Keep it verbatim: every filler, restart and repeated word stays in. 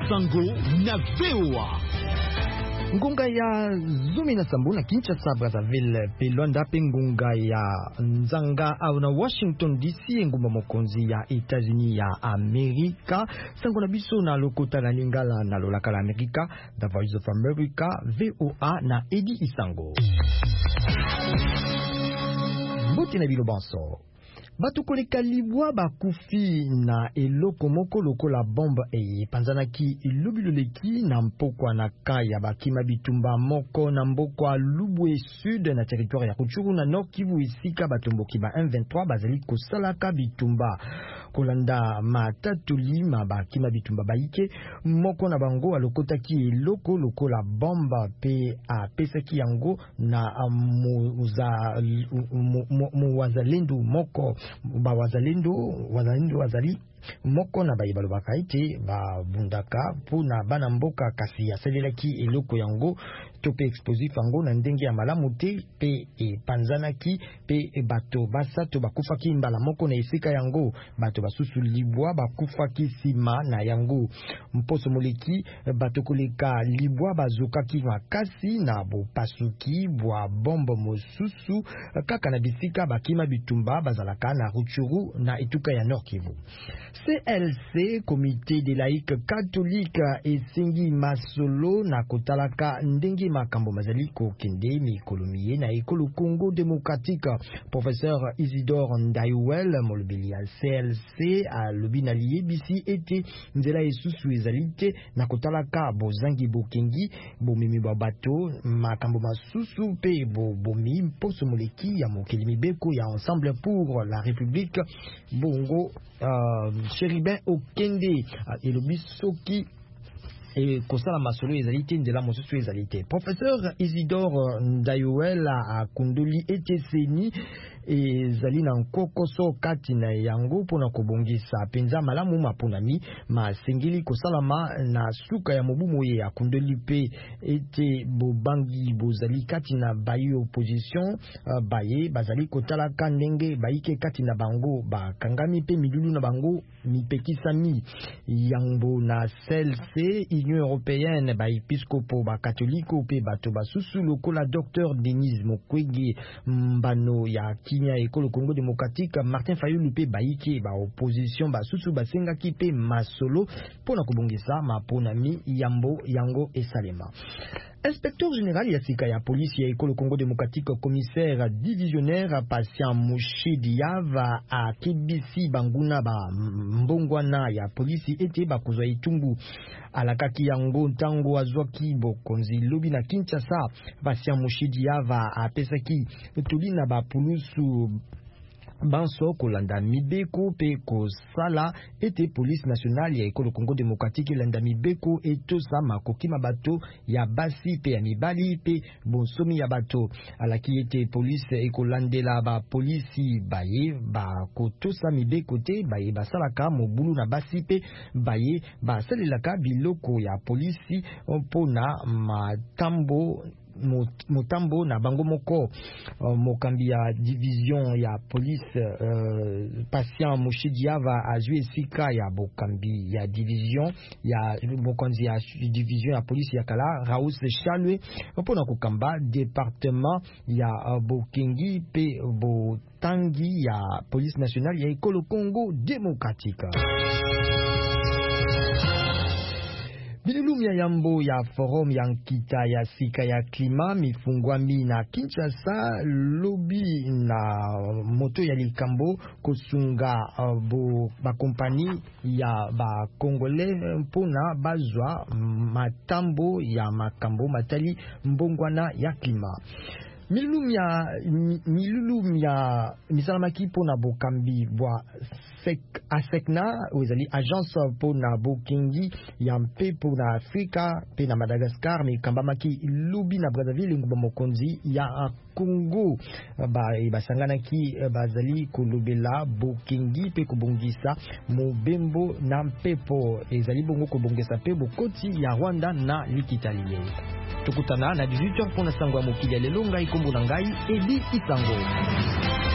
Sango na V O A. Ngunga ya Zumi na Sambu na Kinshasa Brazzaville pe Luanda pe ngunga ya Nzanga au na Washington D C ngumba mokonzi ya Etats-Unis ya Amerika sango na biso na lokota na lingala na lolaka la Amerika The Voice of America V O A na Edi Isango. Mbote na bilo banso Batu koleka libwa bakufi na eloko moko lokola bombe e panzanaki ilubiloleki na mpokwa na kaya bakima bitumba moko na mbokwa Lubwe Sud na territoire ya Rutshuru na Nord Kivu isika batomboki ba M vingt-trois bazali kosalaka bitumba kolanda matatoli mabakima bitumba baike moko na bango alokotaki eloko lokola bomba pe apesaki yango na muza mu wazalendo moko ba wazalendo wazalendo wazali moko na bayibalo bakaite ba bundaka puna bana mboka kasi ya selelaki eloko yango tope explosif yango na ndenge ya malamu te pe e panzanaki pe e bato basato bakufaki mbala moko na esika yango bato basusu libwa bakufaki sima na yango mposo moleki bato koleka libwa bazokaki makasi na bopasuki bwa bombo mosusu kaka na bisika bakima bitumba bazalaka na Rutshuru na etuka ya Nord Kivu. C L C, Comité des laïcs catholiques esengi masolo na kotalaka ndenge makambo mazali kokende mikolomiye na ekolo Congo démocratique. Professeur Isidore Ndayuel molobeli ya C L C alobi na liyebisi ete nzela esusu ezalite na kotalaka bozangi bokengi bomemi ba bato makambo masusu pe bobomi mposo moleki ya mokeli mibeko ya Ensemble pour la République bongo uh, Chéribin Okende elobi soki et kosala masolo ezalite ndela mosusu ezalite. Professeur Isidore Ndayuel a kundoli eteseni ezali na nkokoso kati na yango pona kobongisa penza malamu maponami masengeli kosalama na suka ya mobumo ye ya kundoli pe ete bobangi bozali kati na bayi opposition uh, baye bazali kotalaka ndenge bayike kati na bango bakangami pe milulu na bango mipekisami yango na C L C Union Européenne ba episkopo ba katoliko pe bato basusu lokola Docteur Denis Mukwege mbano ya Kinya ekolo Congo démocratique Martin Fayulu pe baike ba opposition basusu basengaki pe masolo pona kobongisa maponami yambo yango esalema. Inspecteur général ya sika ya police ya ekolo Congo démocratique commissaire divisionnaire Patient Mouchidiava a kibisi banguna ba mbongwana ya police ete bakozwa itumbu alakaki yango ntango azwaki bokonzi lobi na Kinshasa. Patient Mouchidiava apesaki tolina ba pulusu banso kolanda mibeko pe kosala ete police nationale ya ekolo Congo démocratique landa mibeko etosa makoki mabato ya basi pe ya mibali pe bonsomi ya bato alaki ete police ekolandela ba polisi baye ba kotosa mibeko te baye basalaka mobulu na basi pe baye basalelaka biloko ya polisi mpona matambo motambo na bango moko. uh, mokambi ya division ya police uh, Patient Mouchidiava azwi esika ya bokambi ya division ya mokonzi ya division ya police ya kala Raus Chalwe mpona kokamba département ya uh, bokengi pe botangi ya police nationale ya ekolo Congo démocratique. Bilulumia yambo ya forum ya nkita ya sika ya klima mifungwami na Kinshasa lobi na moto ya likambo kosunga uh, bo ba kompani ya ba Kongole mpona bazwa matambo ya makambo matali mbongwana ya klima. Milulumia milulumia misalamaki pona bokambi bwa sek asekna ozali agence pona bokengi ya mpe pona Afrika pe na Madagascar mi kambamaki lubi na Brazzaville ngumba mokonzi ya Congo ba basanganaki bazali kolobela bokengi pe kobongisa mobembo na mpepo ezali bongo kobongisa pe bokoti ya Rwanda na likitaliye. Tukutana na dix-huit heures pona sango ya mokili ya lelo ngai kombo na ngai Edi Isango.